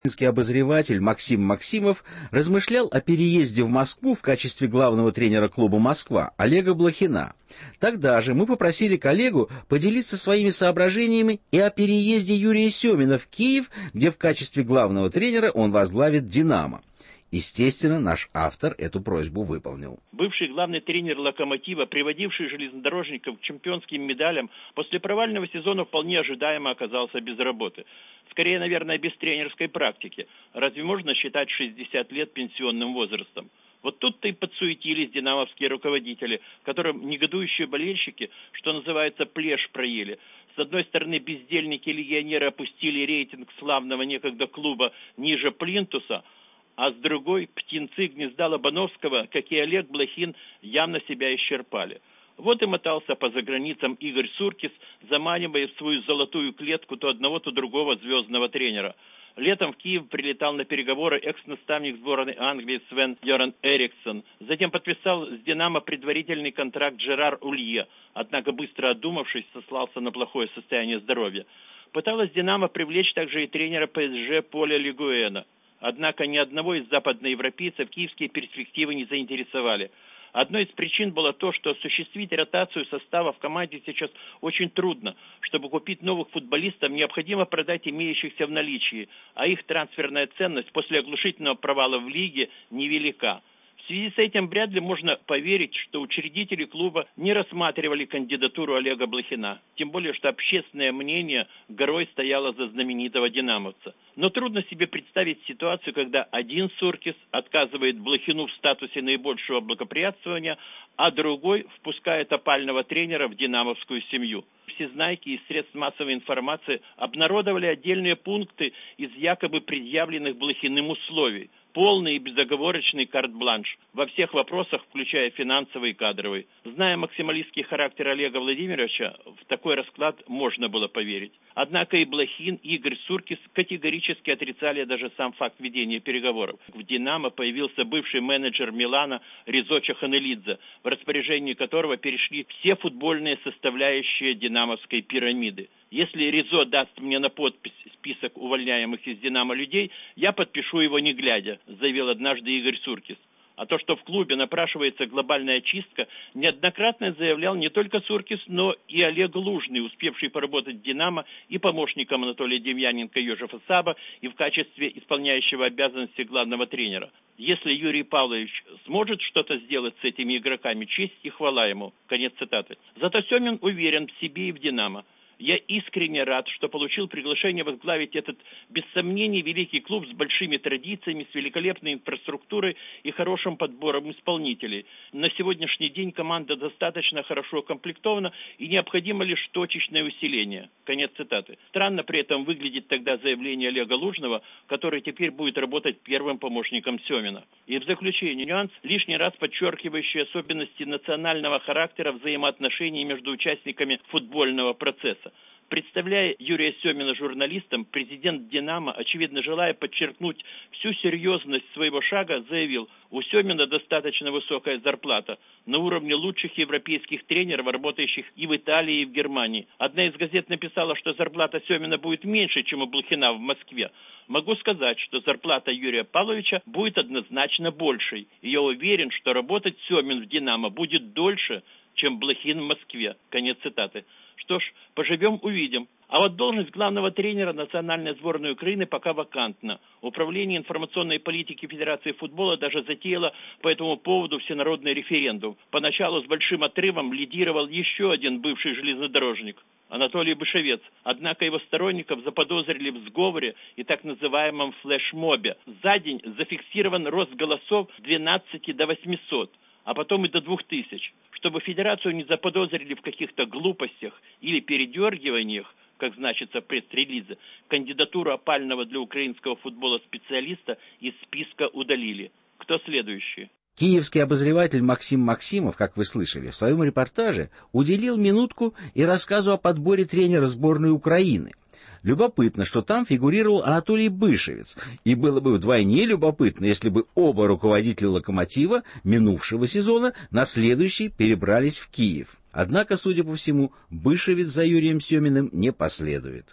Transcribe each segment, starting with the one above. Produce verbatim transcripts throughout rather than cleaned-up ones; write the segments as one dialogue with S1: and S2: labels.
S1: Украинский обозреватель Максим Максимов размышлял о переезде в Москву в качестве главного тренера клуба «Москва» Олега Блохина. Тогда же мы попросили коллегу поделиться своими соображениями и о переезде Юрия Семина в Киев, где в качестве главного тренера он возглавит «Динамо». Естественно, наш автор эту просьбу выполнил.
S2: Бывший главный тренер «Локомотива», приводивший железнодорожников к чемпионским медалям, после провального сезона вполне ожидаемо оказался без работы. Скорее, наверное, без тренерской практики. Разве можно считать шестьдесят лет пенсионным возрастом? Вот тут-то и подсуетились динамовские руководители, которым негодующие болельщики, что называется, плешь проели. С одной стороны, бездельники-легионеры опустили рейтинг славного некогда клуба ниже плинтуса, а с другой птенцы гнезда Лобановского, как и Олег Блохин, явно себя исчерпали. Вот и мотался по заграницам Игорь Суркис, заманивая в свою золотую клетку то одного, то другого звездного тренера. Летом в Киев прилетал на переговоры экс-наставник сборной Англии Свен Йоран Эриксон. Затем подписал с «Динамо» предварительный контракт Жерар Улье, однако быстро одумавшись, сослался на плохое состояние здоровья. Пыталась «Динамо» привлечь также и тренера ПСЖ Поля Лигуэна. Однако ни одного из западноевропейцев киевские перспективы не заинтересовали. Одной из причин было то, что осуществить ротацию состава в команде сейчас очень трудно. Чтобы купить новых футболистов, необходимо продать имеющихся в наличии, а их трансферная ценность после оглушительного провала в лиге невелика. В связи с этим вряд ли можно поверить, что учредители клуба не рассматривали кандидатуру Олега Блохина. Тем более, что общественное мнение горой стояло за знаменитого динамовца. Но трудно себе представить ситуацию, когда один Суркис отказывает Блохину в статусе наибольшего благоприятствования, а другой впускает опального тренера в динамовскую семью. Всезнайки из средств массовой информации обнародовали отдельные пункты из якобы предъявленных Блохиным условий. Полный и безоговорочный карт-бланш во всех вопросах, включая финансовый и кадровый. Зная максималистский характер Олега Владимировича, в такой расклад можно было поверить. Однако и Блохин, и Игорь Суркис категорически отрицали даже сам факт ведения переговоров. В «Динамо» появился бывший менеджер Милана Ризо Чаханелидзе, в распоряжении которого перешли все футбольные составляющие динамовской пирамиды. Если Ризо даст мне на подпись список увольняемых из «Динамо» людей, я подпишу его не глядя, заявил однажды Игорь Суркис. А то, что в клубе напрашивается глобальная чистка, неоднократно заявлял не только Суркис, но и Олег Лужный, успевший поработать в «Динамо» и помощником Анатолия Демьяненко и Йожефа Саба, и в качестве исполняющего обязанности главного тренера. Если Юрий Павлович сможет что-то сделать с этими игроками, честь и хвала ему. Конец цитаты. Зато Семин уверен в себе и в «Динамо». Я искренне рад, что получил приглашение возглавить этот, без сомнений, великий клуб с большими традициями, с великолепной инфраструктурой и хорошим подбором исполнителей. На сегодняшний день команда достаточно хорошо укомплектована, и необходимо лишь точечное усиление. Конец цитаты. Странно при этом выглядит тогда заявление Олега Лужного, который теперь будет работать первым помощником Семина. И в заключение нюанс, лишний раз подчеркивающий особенности национального характера взаимоотношений между участниками футбольного процесса. Представляя Юрия Семина журналистам, президент «Динамо», очевидно желая подчеркнуть всю серьезность своего шага, заявил: у Семина достаточно высокая зарплата, на уровне лучших европейских тренеров, работающих и в Италии, и в Германии. Одна из газет написала, что зарплата Семина будет меньше, чем у Блохина в Москве. Могу сказать, что зарплата Юрия Павловича будет однозначно большей. И я уверен, что работать Семин в «Динамо» будет дольше, чем Блохин в Москве. Конец цитаты. Что ж, поживем, увидим. А вот должность главного тренера национальной сборной Украины пока вакантна. Управление информационной политики Федерации футбола даже затеяло по этому поводу всенародный референдум. Поначалу с большим отрывом лидировал еще один бывший железнодорожник – Анатолий Бышевец. Однако его сторонников заподозрили в сговоре и так называемом флешмобе. За день зафиксирован рост голосов с двенадцати до восьмисот. А потом и до двух тысяч. Чтобы федерацию не заподозрили в каких-то глупостях или передергиваниях, как значится в пресс-релизе, кандидатуру опального для украинского футбола специалиста из списка удалили. Кто следующий?
S1: Киевский обозреватель Максим Максимов, как вы слышали, в своем репортаже уделил минутку и рассказу о подборе тренера сборной Украины. Любопытно, что там фигурировал Анатолий Бышевец, и было бы вдвойне любопытно, если бы оба руководителя «Локомотива» минувшего сезона на следующий перебрались в Киев. Однако, судя по всему, Бышевец за Юрием Семиным не последует.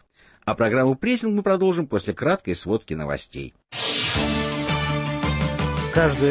S1: А программу «Прессинг» мы продолжим после краткой сводки новостей.
S3: Каждую